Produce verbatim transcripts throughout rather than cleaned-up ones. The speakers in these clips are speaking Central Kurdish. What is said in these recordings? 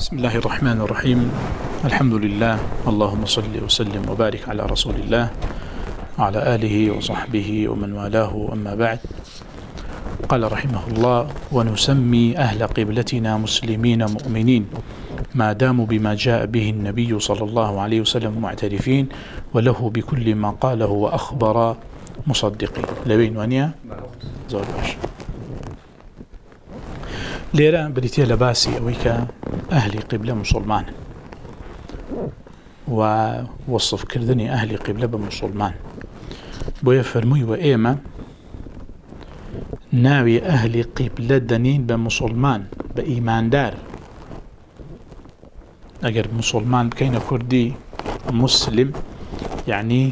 بسم الله الرحمن الرحيم. الحمد لله، اللهم صل وسلم وبارك على رسول الله وعلى آله وصحبه ومن والاه، أما بعد. قال رحمه الله: ونسمي أهل قبلتنا مسلمين مؤمنين ما داموا بما جاء به النبي صلى الله عليه وسلم معترفين وله بكل ما قاله وأخبر مصدقين. لبين وانيا زود باش ليرا بريتيا لباسي أويك أهل قبلة مسلمان ووصف كردني أهل قبلة بمسلمان بويا فرمي وإيما ناوي أهل قبلة دنين بمسلمان بإيمان دار. أجر مسلمان كينا كردي مسلم يعني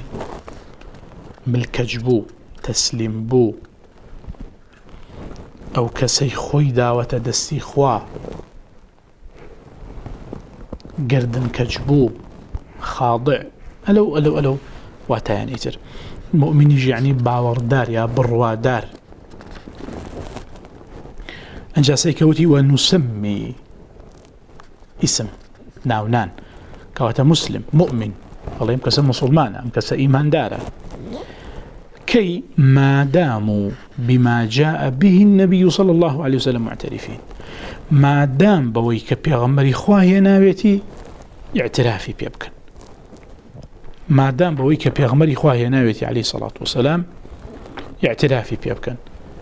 ملكجبو تسليم بو أو كسي خويدا وتدسي خوا قردن كجبو خاضع ألو ألو ألو واتيان إتر. المؤمن يجي يعني باوردار يا بروادار. أنجا سيكوتي ونسمي اسم ناونان كواتا مسلم مؤمن الله يمكس مسلمان يمكس إيمان دارا كي ما داموا بما جاء به النبي صلى الله عليه وسلم معترفين. ما دام بويك بيغمري خواهي ناويتي اعترافي بيبكن. ما دام بويك بيغمري خواهي ناويتي عليه الصلاة والسلام اعترافي بيبكن.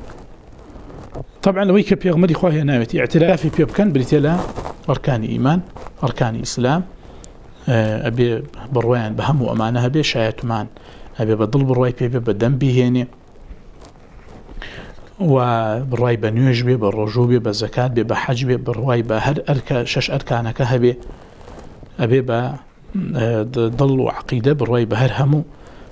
طبعا لويك بيغمري خواهي ناويتي اعترافي بيبكن بريتلا أركان إيمان أركان إسلام أبي بروان بهم وأمانها بي شايتمان أبي بدل برواي بي بدم بي هيني وبرواي بنيوج بي بالرجوع بي بالزكاة بي بحج بي برواي بهر أركا شش أركانك هبي أبي بضل عقيدة برواي بهر همو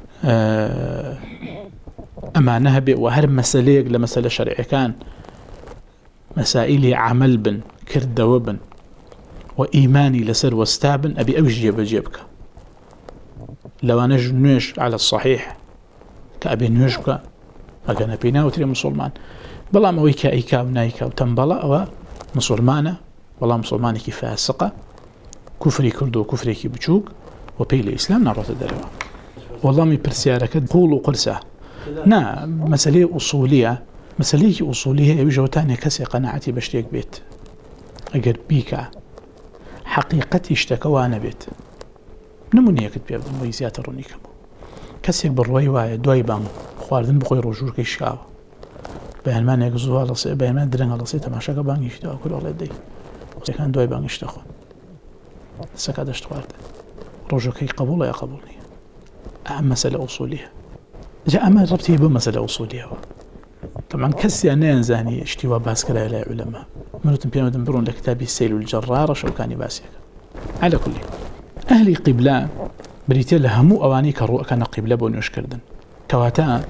أمانها بي وهر مسألة لمسألة شرعي كان مسائلي عمل بن كرد وبن وإيماني لسر واستابن أبي أوش جيب جيبك. لو أنا نوش على الصحيح كأبي نوشك أجانا بينا وتري مسلمان بلا ما ويكا إيكا ونايكا وتنبلا ومسلمانة والله مسلماني كي فاسقة كفري كردو كفري كي بچوك وبي الإسلام نعرض الدروا والله مي برسيارك قولوا قرسة نا مسألة أصولية مسألة أصولية يوجد تاني كسي قناعتي بشتيك بيت أجر بيكا حقيقتي اشتكوانا بيت نمونيك تبيع بميزيات الرونيكا كسيك بالرواي واي دواي بان خواردن بخوي رجور كيشكاو بيان ما نيكزو على صي بيان ما درن على صي تماشا بان يشتاو كل الله يدي كان دواي بان يشتاخون سكاد اشتوارد رجور كي قبول يا قبولني أهم مسألة أصولية جاء أما ربطي بمسألة أصولية طبعا كسي أنا ينزاني اشتوا باسكلا إلى علماء منوتن بيانو دنبرون لكتابي السيل والجرار شوكاني باسيك. على كل أهلي قبلة بريتيل همو أواني كرؤ كان قبلة بونيوش كردن كواتا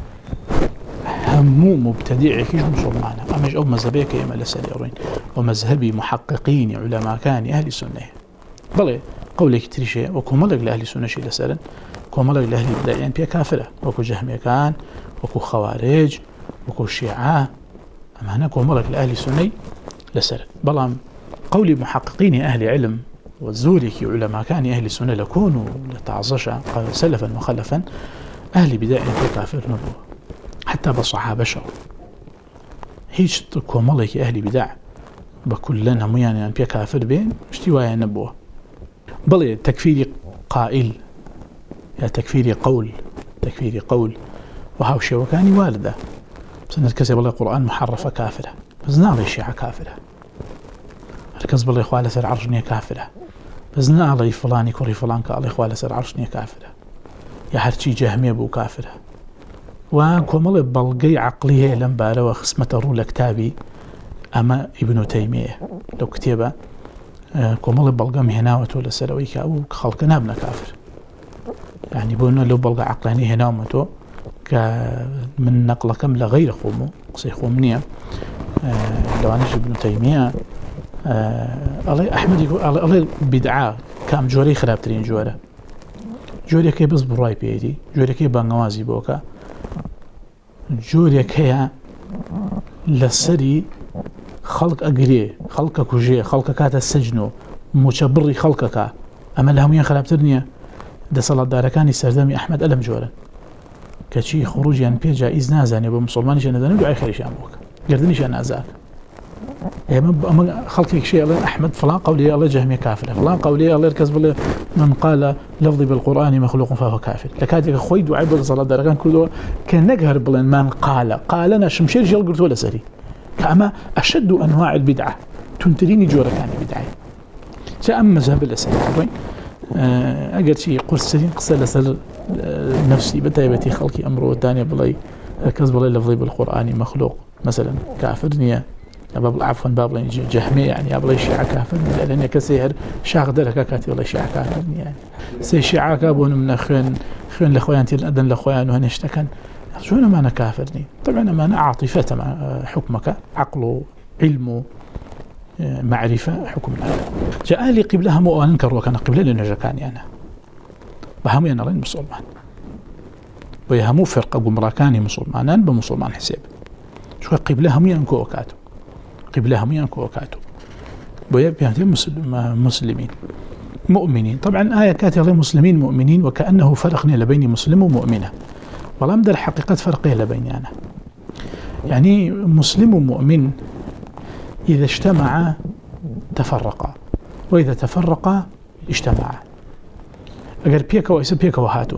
همو مبتدعي كيش مسلمانا أمج أو مذهبيك يما لساليرين ومذهبي محققين علماء كان أهل السنة بلي قولك تريشي وكو ملق لأهل السنة شي لسالن كو ملق لأهل البدايين بيا كافرة وكو جهمية كان وكو خوارج وكو شيعة أما هنا كو ملق لأهل السنة لسالن بلام قولي محققين أهل علم والزوري علماء كان أهل السنة لكونوا لتعظشا سلفا وخلفا أهل بداية في كافر نبوة حتى بالصحابة شو هيش كومالك أهل بداع بكلنا ميانا بيا كافر بين اشتوايا نبوة بل تكفير قائل يا تكفير قول تكفير قول وهاوشي وكاني والدة بس نركز بالله القرآن محرفة كافرة بس نعرف الشيعة كافرة ركز بالله إخوة سر عرشنية كافرة بس نعلي فلاني كوري فلان كالي إخوة سر عرشنية كافرة يا هرشي جهمية بو كافرة وكمل بلقي عقلية لنبالة وخصمة رول كتابي أما ابن تيمية لو كتابة كمل بلقى مهناوة ولا سرويك أو خلقنا ابن كافر يعني بقولنا لو بلقى عقلاني هناومته من نقل كاملة غير خومو قصي خومنية لو أنش ابن تيمية الله أحمد يقول الله بدعاء كام جوري خرابترين جورة جوري كي بس براي بيدي جوري كي بانغوازي بوكا جوري كي لسري خلق أجري خلق كوجي خلق كات السجن مشبري خلقك أما لهم ينخلبترني ده صلاة داركاني سردمي أحمد ألم جورا كشي خروج يعني بيجا إذ نازني بمسلمان شان نازني دعاء خير شاموك قردني شان نازاك أما خلقك شيء الله أحمد فلان قولي الله جهمي كافر فلان قولي الله يركز من قال لفظي بالقرآن مخلوق فهو كافر لكاتك خوي دعاء بل صلاة داركان كله كان نجهر بلن من قال قال أنا شمشير جل قلت ولا سري كأما أشد أنواع البدعة تنتريني جورا كان بدعة جاء مذهب الأسئلة أجد شيء قرصين قصة لسر نفسي بتايبتي خلقي أمره الثاني بلاي كذب بلاي لفظي بالقرآن مخلوق مثلا كافرني باب عفوا باب لين جهمي يعني بلاي شيعة كافرني لأن كسيهر شاغ درك كاتي ولا شيعة كافرني يعني سي شيعة كابون من خين خين الأخوان تيل أدن الأخوان وهنشتكن شو أنا ما أنا كافرني طبعا ما أنا عاطفة مع حكمك عقله علمه معرفة حكم الله جاء لي قبلها مو أنكر وكان قبلة لأنه كاني أنا بهمي أنا لين مسلمان ويهمو فرقة قمراكاني مسلمانان بمسلمان حساب شو قبلها مي أنكو وكاتو قبلها مي أنكو وكاتو ويبقى مسلم مسلمين مؤمنين طبعا آية كاتي الله مسلمين مؤمنين وكأنه فرقني لبين مسلم ومؤمنة والله مدى الحقيقة فرقه لبيني أنا يعني مسلم ومؤمن إذا اجتمعا تفرقا وإذا تفرقا اجتمعا أجر بيكا وإسا بيكا وهاتون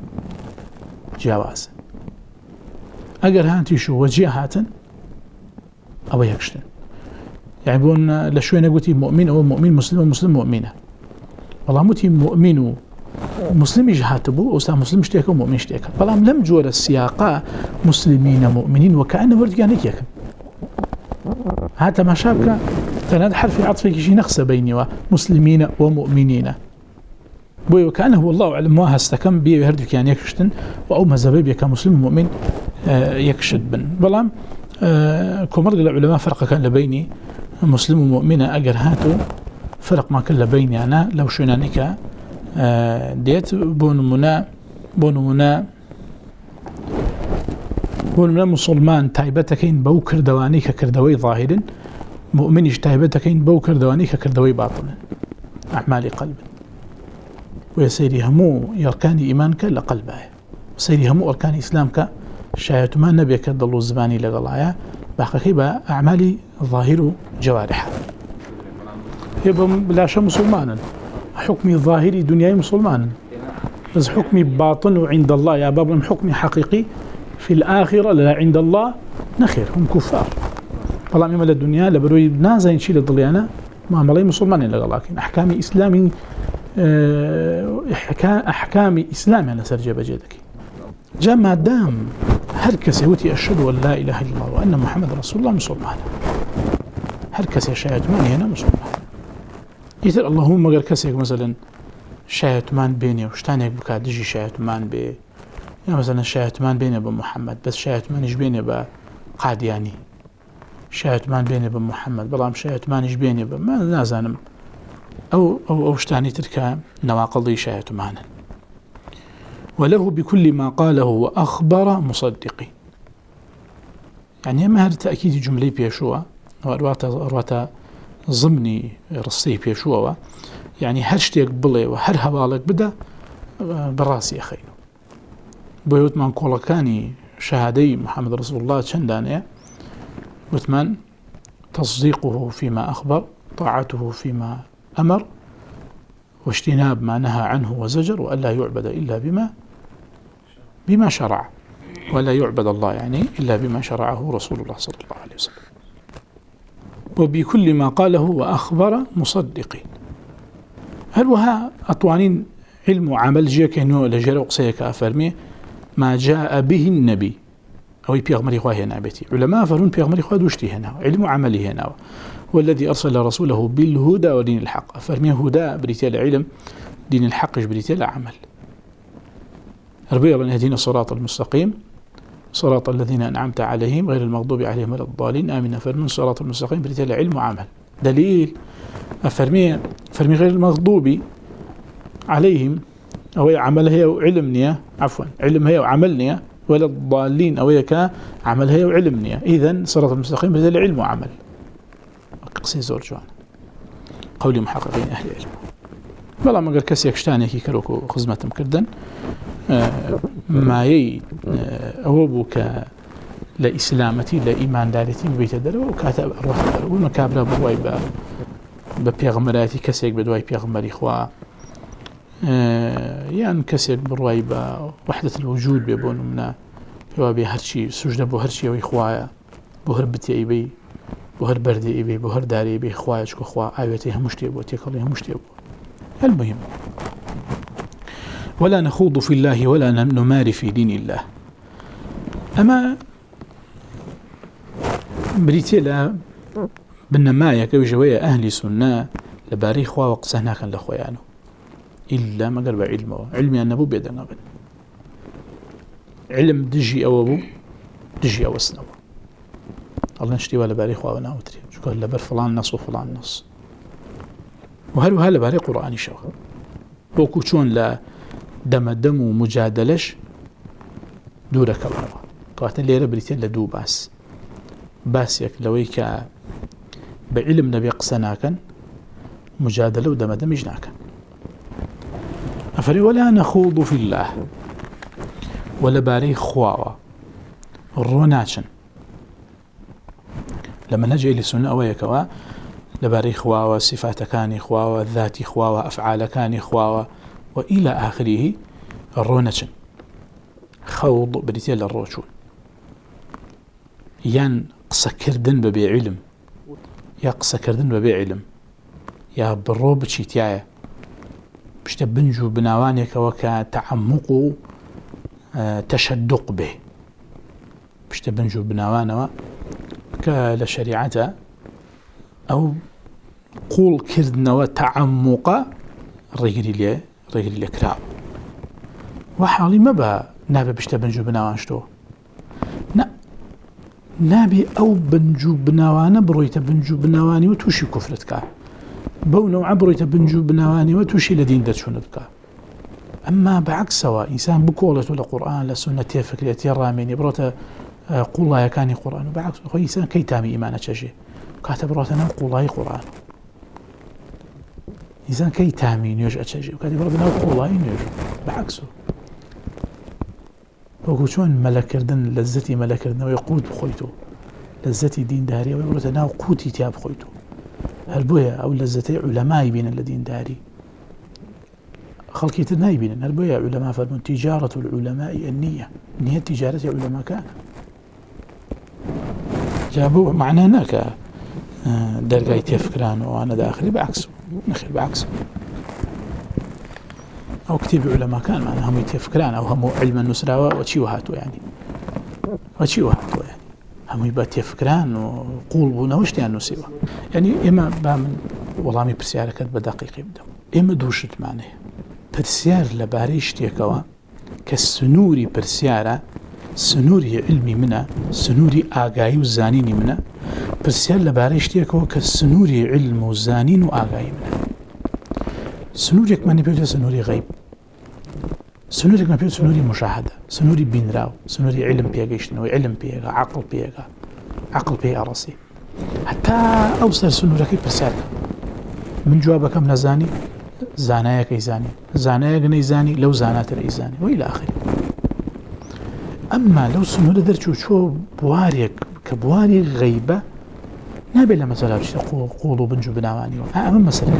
جواز أجر هانتي شو وجيه هاتن أو يكشتن يعني بون لشوية نقولي مؤمن أو مؤمن مسلم ومسلم مؤمنة والله متي مؤمن مسلم يجهاتبو أو مسلم اشتيكا ومؤمن اشتيكا والله لم جور السياقا مسلمين مؤمنين وكأنه ورد يعني كيكا هذا ما شابك تناد حرف عطفك شيء نقص بيني ومسلمين ومؤمنين بوي وكأنه والله أعلم ما هستكم بيه يهردك يعني يكشتن وأو مذهبي بيه كمسلم مؤمن يكشد بن بلام كمرق العلماء فرق كان لبيني مسلم ومؤمن أجر هاتو فرق ما كان لبيني أنا لو شنانك ديت بون منا بون منا بون منا مسلمان تايبتكين بو كردواني كردوي ظاهر مؤمنش تايبتكين بو كردواني كردوي باطن أعمال قلب ويسيري همو يركان إيمانك لقلبه وسيري همو أركان إسلامك شايت ما نبيك ضلوا الزباني لغلايا بحقيقة بقى أعمالي ظاهر جوارح يبقى بلاش مسلمانا حكمي ظاهري دنياي مسلمانا بس حكمي باطن عند الله يا باب حكمي حقيقي في الآخرة لا عند الله نخير هم كفار والله مما الدنيا لبروي نازين شيء للضليانة ما عملي مسلمان لكن أحكامي إسلامي أحكامي إسلامي أنا سرجة بجدك جاء ما دام هركس يوتي أشهد أن لا إله إلا الله وأن محمد رسول الله مسلمان هركس يشاهد ماني هنا مسلمان يتر اللهم قال كسيك مثلا شاهد مان بيني وشتانيك بكادجي شاهد مان بي يعني مثلا شاهد مان بيني بمحمد بس شاهد مان إيش بيني بقادياني شاهد مان بيني بمحمد بلام شاهد مان إيش بيني بما نازانم أو أو أو شتاني تلك نواقضي شاهد مانا وله بكل ما قاله وأخبر مصدقي يعني ما هذا تأكيد جملة بيشوى وأرواتا أرواتا ضمني رصي بيشوى يعني هرشتيك بلي وهر هوالك بدا براسي أخي بيوت من كولكاني شهادي محمد رسول الله شندانية وثمان تصديقه فيما أخبر طاعته فيما أمر واجتناب ما نهى عنه وزجر وألا يعبد إلا بما بما شرع ولا يعبد الله يعني إلا بما شرعه رسول الله صلى الله عليه وسلم وبكل ما قاله وأخبر مصدقين هل وها أطوانين علم وعمل جيك إنه لجرى قصيك أفرمي ما جاء به النبي أو بيغمري خواه هنا بيتي علماء فرون بيغمري خواه دوشتي هنا علم وعملي هنا والذي أرسل رسوله بالهدى ودين الحق أفرمي هدى بريتال علم دين الحق بريتال عمل ربي الله يهدينا الصراط المستقيم صراط الذين أنعمت عليهم غير المغضوب عليهم ولا الضالين آمين فرمي الصراط المستقيم بريتال علم وعمل دليل أفرمي فرمي غير المغضوب عليهم أو عمل هي وعلمني عفوا علم هي وعملني ولا الضالين أو يك عمل هي وعلمني إذن صراط المستقيم بريتال علم وعمل قصي زور جوان قولي محققين أهل العلم بەڵام ئەگەر کەسێک شتانێکی کەرۆک و خزمەتم کردن مایەی ئەوە بوو کە لە ئیسلامەتی لە ئیماندارەتی ببیتە دەرەوە و کاتە ڕۆحدەرەوە بوومە کابرا بڕوای بە بە پێغەمبەرایەتی کەسێک بە دوای پێغەمبەری خوا یان کەسێک بڕوای بە وحدەت الوجود بێ بۆ نمونە پێوا بێ هەرچی سوژدە بۆ هەرچی ئەوەی خوایە بۆ هەر بتێ ئیبەی بۆ هەر بەردێ ئیبەی بۆ هەر دارێ بێ خوایە چکە خوا ئاوێتی هەموو شتێ بۆ تێکەڵی هەموو شتێ بوو. المهم ولا نخوض في الله ولا نماري في دين الله أما بريتيلا بالنماية كوجوية أهل سنة لباري خوا وقسهنا كان لخويانه إلا ما قرب علمه علمي أنه بيدنا بن علم دجي أو أبو دجي أو سنو الله نشتي ولا باري خوا وناوتري شو قال لبر فلان نص وفلان نص وهل وهل باري قرآني شغل بوكو شون لا دم دم ومجادلش دورة كبروا قاتل ليرة بريتين لدو باس باس يك لويك بعلم نبي قسناكن مجادلة ودم دم جناكن أفري ولا نخوض في الله ولا باري خواوة الروناتشن لما نجي لسنة أويكوا لباري خواوة صفات كاني خواوة ذاتي خواوة أفعال كاني خواوة وإلى آخره الرونتشن خوض بريتيا للروشون يان قصة كردن ببي علم يا قصة كردن ببي علم يا برو بشيتيايا بشتا بنجو بناوانيك وكا تعمق آه تشدق به بشتا بنجو بناوانوا كالشريعة أو قول كردنا وتعمق رجلي ليه رجلي لكراب وحالي ما با نابي بشتا بنجو بناوان شتو نا نابي أو بنجو بناوانا برويتا بنجو بناواني وتوشي كفرتك بو نوع برويتا بنجو بناواني وتوشي لدين دتشونتك أما بعكس سواء إنسان بكولته لقرآن لسنة فكرية راميني بروتا قول الله يكاني قرآن وبعكس هو إنسان كي تامي إيمانة شجي كاتب روتنا قول الله قرآن إنسان كي تامين يجأ شجي وكاتب ربنا قول الله يجأ بعكسه وكوشون ملكردن لذتي ملكردن ويقود بخويته لذتي دين داري ويقولنا قوتي تياب خويته هربويا أو لذتي علماء بين الذين داري خلقيت النايبين هربويا علماء فرمون تجارة العلماء النية النية تجارة علماء كان جابوا معنا هناك درجة تفكران وأنا داخلي بعكسه نخيل بعكسه أو كتير علماء كان معنا هم يتفكران أو هم علم النسرة وشي وهاتوا يعني وشي وهاتوا يعني هم يبقى تفكران وقول بنا وش يعني نسيوا يعني إما بعمل والله مي برسيارة كانت بدقيقة بدم إما دوشت معناه برسيار لباريش تيكوا كالسنوري برسيارة سنوري علمي منه سنوري آقاي وزانيني منه برسيار لباريش تيكوا كالسنوري علم وزانين وآقاي منه سنوريك ماني بيوجد سنوري غيب سنوريك ما بيوجد سنوري مشاهدة سنوري بينراو سنوري علم بيقيشتنو علم بيقا عقل بيقا عقل بيقا راسي حتى أوصل سنوريك برسيار من جوابك من زاني زانايك إيزاني زانايك نيزاني لو زانات الإيزاني وإلى آخره أما لو سنوري درشو شو بواريك كبواري غيبة نابي لما سلابش قولوا بنجو بناواني أما مسألة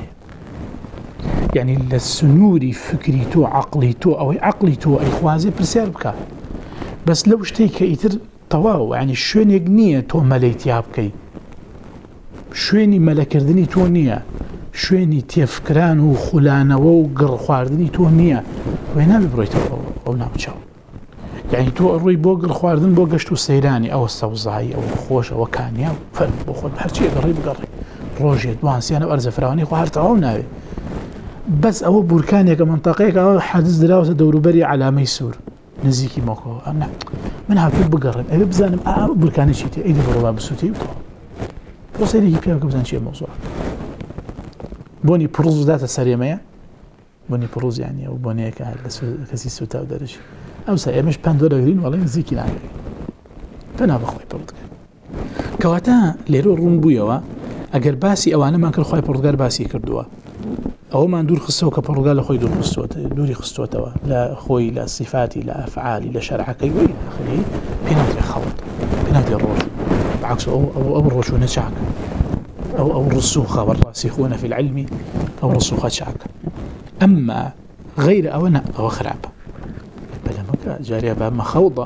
يعني للسنوري فكريتو عقليتو أو عقليتو أي خوازي برسيار بكا بس لو اشتيك إيتر طواو يعني شوين يقنية تو مليتيا بكي شويني ملكردني تو نية شويني تيفكران وخلانة وقر خواردني تو نية وينا ببرويتو أو ناوچاو يعني تو الروي بوقر خواردن بوقشتو سيراني أو السوزعي أو خوش أو كانيا فرق بخود بحرشي قريب قريب روجي دوانسي أنا بأرز فراني خوارتعو ناوي بس أو بركانيك منطقيك أو حادث دراوة دوروبري على ميسور نزيكي موكو أنا من هاكي بقرن أبي بزانم أه بركاني شيتي أيدي بروا بسوتي بروسيدي فيها كبزان شيء موضوع بوني بروز ذات السريمية بوني بروز يعني أو بوني كسي سوتا ودرج أو سأي مش باندورا غرين والله نزيكي نعمل فأنا بخوي برودك كواتا ليرو رنبويا ئەگەر باسی ئەوانەمان کرد خۆی پڕگار باسی کردووە ئەومان دوور خستەوە کە پڕگار لە خۆی دوور خستووە دووری خستوەتەوە لە خۆی لە صفاتی لە ئەفعالی لە شەرعەکەی وی ئاخری پێ ناوترێ خەڵەت پێ ناوترێ ڕۆژ بعکس ئەو ئەو ڕۆژوونە چاکە أو أو الرسوخ والراسخون في العلم أو رسوخ شعك أما غير أو أنا أو خراب بلا مكا جارية باب مخوضة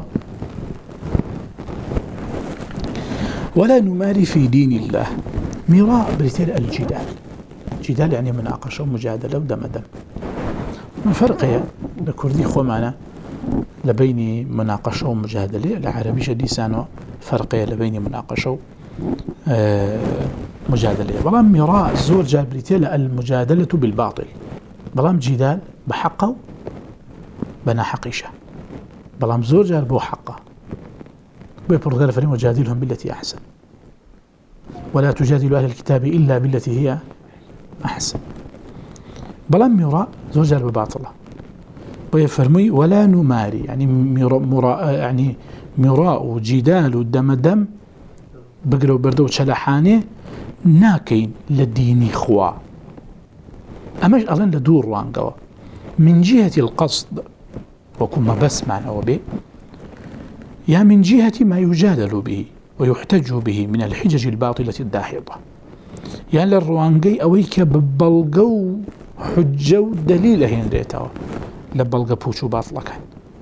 ولا نماري في دين الله مراء بريتيل الجدال جدال يعني مناقشة ومجادلة ودمدم من فرقية لكردي خو معنا لبين مناقشة ومجادلة العربي جديسانو فرقية لبين مناقشة آه مجادلة بلام مراء زور جابريتيل المجادلة بالباطل بلام جدال بحقه بنا حقيشة بلام زور جاربو حقه بيبرغال فريم وجادلهم بالتي أحسن ولا تجادل أهل الكتاب إلا بالتي هي أحسن بلام مراء زور جارب باطلة بيفرمي ولا نماري يعني مراء يعني مراء جدال الدم دم بقروا بردو شلحانه ناكين لديني خوا أماش ألان لدور وانقوا من جهة القصد وكما بس معنا وبه يا من جهة ما يجادل به ويحتج به من الحجج الباطلة الداحضة يا للروانقي أويك ببلغو حجو دليله هنريتاو لبلغ بوشو باطلة كان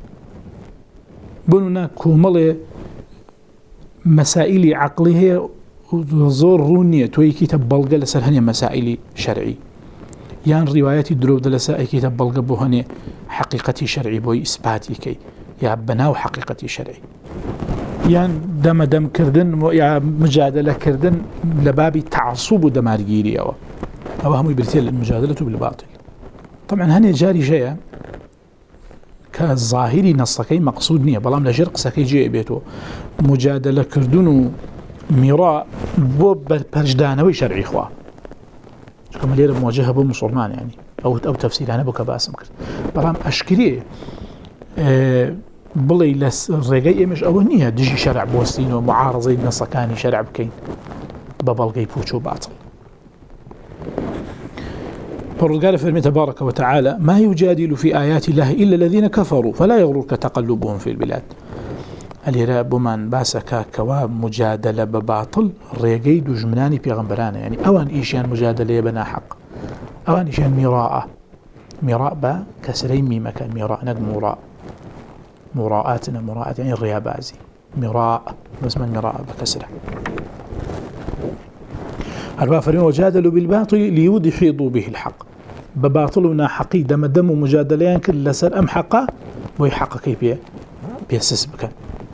بنونا كومالي مسائل عقلية زور رونية توي كتاب بلغة لسرهنية مسائل شرعي يان روايات درو دلساء كتاب بلغة بوهنية حقيقتي شرعي بوي إثباتي كي يا بناو حقيقتي شرعي يان دم دم كردن يا مجادلة كردن لبابي تعصب ودمارجيري أو أو هم يبرتيل المجادلة بالباطل طبعا هني جاري جاية كظاهري نصكي مقصود نية بلام لجرق سكي جاي بيتو مجادلة كردن مراء بو برجدانوي شرعي خوا كما ليرة مواجهة بو مسلمان يعني أو أو تفسير أنا بو كباسم كرد بلام أشكري أه بڵێ لە ڕێگەی ئێمەش ئەوە نییە دژی شەرع بۆستین و معارەزەی نەسەکانی شەرع بکەین بە بەڵگەی پوچ و باتڵ. پەروەردگار فەرمێ تبارك وتعالى ما يجادل في آيات الله إلا الذين كفروا فلا يغررك تقلبهم في البلاد. ئەلێرە بۆمان باسەکە کەوا مجادلە بە باتڵ ڕێگەی دوژمنانی پێغەمبەرانە یعنی ئەوان ئیشیان مجادلەیە بە ناحەق ئەوان ئیشیان میڕاءە میڕاء بە کەسرەی میمەکە میڕاء نەک موڕاء مراءاتنا مراءات يعني الريابازي مراء باسم المراء بكسره البافرين وجادلوا بالباطل ليدحضوا به الحق بباطلنا حقي دم دم مجادلين كل لسر أم حقا ويحقق كيف بيسس بك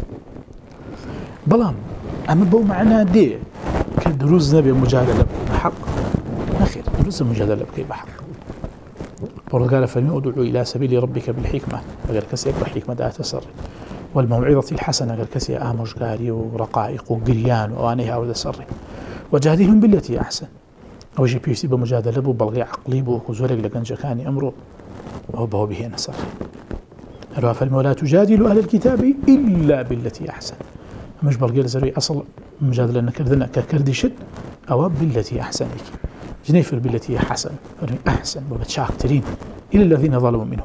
بلام أما بو معنا دي كدروز نبي مجادلة بحق أخير دروز مجادلة بكي بحق قال فمن أدعو إلى سبيل ربك بالحكمة أجر كسي بحكمة دا تسر والموعظة الحسنة أجر كسي آمش قاري ورقائق وقريان وآنها ودسر وجادلهم بالتي أحسن أو جي بيسي بمجادلة بو بلغي عقلي بو كزورك لكن جكاني أمره وهو بهو به نصر هلوا فالمو لا تجادل أهل الكتاب إلا بالتي أحسن مش بلغي لزروي أصل مجادلة نكردنا ككردي شد أو بالتي أحسنك جنيفر بالتي حسن أحسن وبتشاكترين إلى الذين ظلموا منهم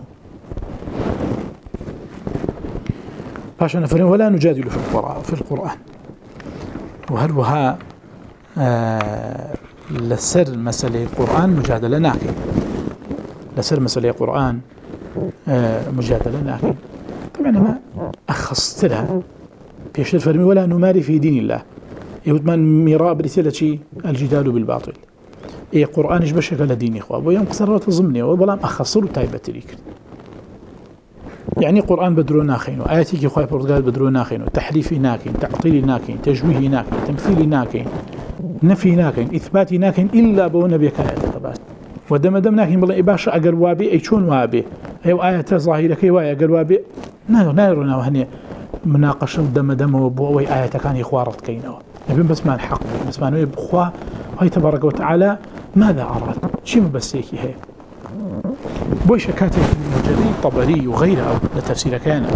باشا فرين ولا نجادل في القرآن في القرآن وهل وها آه لسر مسألة القرآن مجادلة ناكي لسر مسألة القرآن آه مجادلة ناكي طبعا ما أخصت لها بيشتر فرمي ولا نماري في دين الله يود من مراء برسالة الجدال بالباطل إيه قرآن إيش بشكل ديني خواب ويوم قصرات ضمني وبلام أخصر تايبة تريك يعني قرآن بدرو ناخين وآياتي كي خواب برتقال بدرو ناخين وتحريفي ناكين تعطيلي ناكين تجويهي ناكين تمثيلي ناكين نفي ناكين إثباتي ناكين إلا بو نبي كان يتقبات ودم دم ناكين بالله إباشا أقر وابي أي شون وابي أيو آية ظاهرة كي واي أقر وابي نايرو نايرونا وهني مناقشة دم دم وبوي آية كان يخوارت كينو نبي بس ما الحق بس ما نبي بخوا هاي تبارك وتعالى ماذا أراد شيء مبسيكي هي بويش كاتب المجري الطبري وغيره لتفسير كان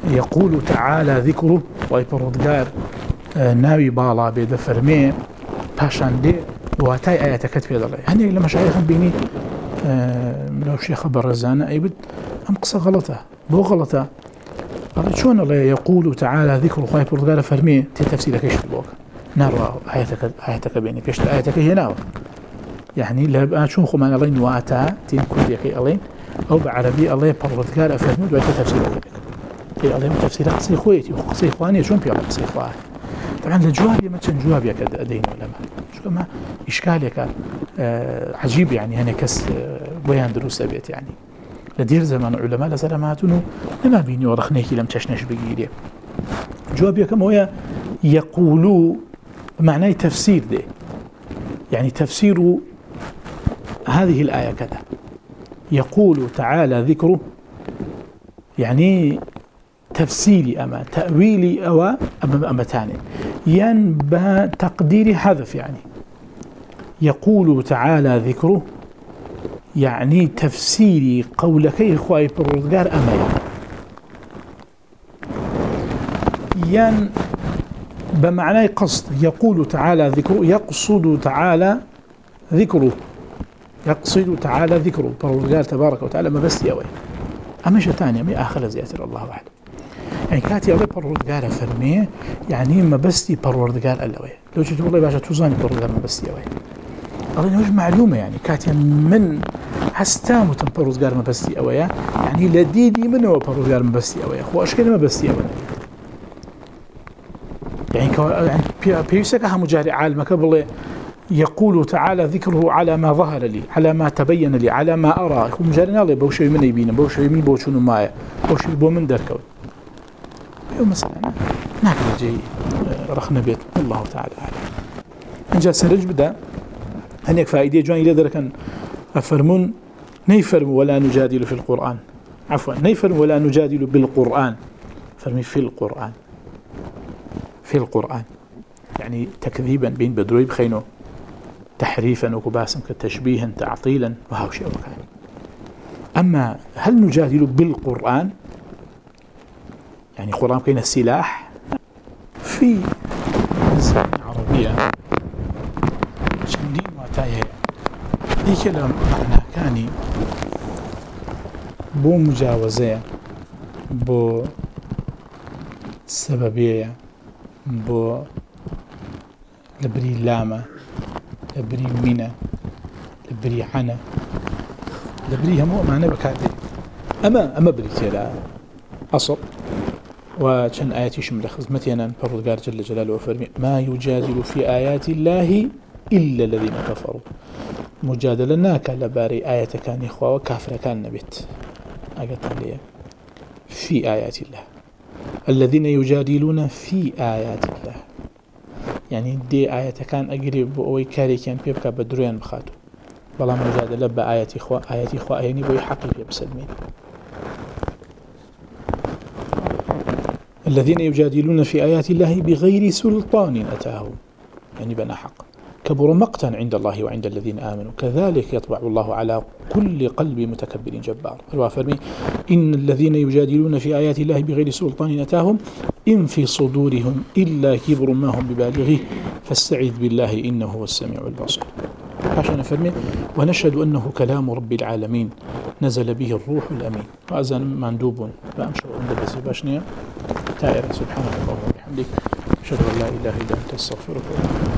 يقول تعالى ذكره ويبردقار ناوي بالا بيد فرمي پاشان دێ واتای ئاەتەکەت پێ دەڵێ هەندێک لە مەشایخم بینی لەو شێخە بەڕێزانە ئەیبت ئەم قسە غەڵەتە بۆ غەڵەتە قال چۆن الله يقول تعالى ذكر الله پروردگار فەرمێ تێ تەفسیرەکەیش بۆکە ناڕوا ئاەتەکە ئاەتەکە بێنێ پێشتر ئاەتەکە هێناوە یعنی لە چۆن خۆمان ئەڵێن واتە تێن کوردیەکەی ئەڵێن ئەو بە عەرەبی ئەڵێ پەروەردگار ئەفەرمێ دوای تێ تەفسیرەکەی تێ ئەڵێ تەفسیرە قسەی خۆیەتی و قسەی خوا نییە چۆن پێ ئەڵێ قسەی خوا طبعا لە جوابی ئەمە چەند جوابێکە دەدەینەوە لەمە چونکە ئەمە ئیشکالێکە عەجیب یعنی هەنێک کەس بۆیان دروستە بێت یعنی لە دێر زەمان عولەما لەسەر ئەمە هاتوون و نەمابینیەوە ڕخنێکی لەم چەشنەش بگیرێ جوابێکەم ئەوەیە يقول بمعنى تفسير ده يعني تفسير هذه الآية كذا يقول تعالى ذكره يعني تفسيري أما تأويلي أو أما, أما تاني ينبى تقديري حذف يعني يقول تعالى ذكره يعني تفسيري قولك إخوائي بالرزقار أما ين بمعنى قصد يقول تعالى ذكره يقصد تعالى ذكره يقصد تعالى ذكره بالرزقار تبارك وتعالى ما بس يوي أما شيء ثاني ما آخر زيادة الله وحده يعني كاتي الله بالرزقار فرميه يعني ما بس بالرزقار اللوي لو جيت والله باشا توزاني بالرزقار ما بس يوي الله نوج معلومة يعني كاتي من هستامو تم بالرزقار ما بس يوي يعني لديدي منه بالرزقار ما بس يوي هو أشكال ما بس يوي يعني كو يعني بيسكها مجاري عالمك بالله يقول تعالى ذكره على ما ظهر لي على ما تبين لي على ما أرى هو مجارينا لي بوشي من يبين بوشي من بوشون مايا بوشي بو من دركو يوم مثلا ناكل جاي رخنا بيت الله تعالى إن جاء سنرج بدا هنيك فائدة جوان إلى ذلك أفرمون نيفرم ولا نجادل في القرآن عفوا نيفرم ولا نجادل بالقرآن فرمي في القرآن في القرآن يعني تكذيبا بين بدروي بخينه تحريفا وكباسا كتشبيها تعطيلا وهو شيء وكان أما هل نجادل بالقرآن يعني القرآن كاين السلاح في الزمن العربية شندين واتايا ذيك معنى كاني بو مجاوزة بو سببية بو لبري لامة لبري مينة لبري عنا لبري همو معنى بكاتي أما أما بريتيلا أصل وكان آياتي شمل خزمتنا فرقار جل جلاله وفرمي ما يجادل في آيات الله إلا الذين كفروا مجادلة ناكا لباري آية كان إخوة وكافر كان نبت أقطع لي في آيات الله الذين يجادلون في آيات الله يعني دي آية كان أقرب أو كاري كان بيبكى بدرويان بخاتو بلا مجادلة بآيات إخوة آيات إخوة يعني بوي حقيقي بسلمين الذين يجادلون في آيات الله بغير سلطان أتاهم يعني بنا حق كبر مقتا عند الله وعند الذين آمنوا كذلك يطبع الله على كل قلب متكبر جبار الوافرمي إن الذين يجادلون في آيات الله بغير سلطان أتاهم إن في صدورهم إلا كبر ما هم ببالغه فاستعذ بالله إنه هو السميع البصير عشان فرمي ونشهد أنه كلام رب العالمين نزل به الروح الأمين وأذن مندوب فأمشر عند بسي باشنية تائرة سبحانه الله وبحمدك أشهد أن لا إله إلا أنت استغفرك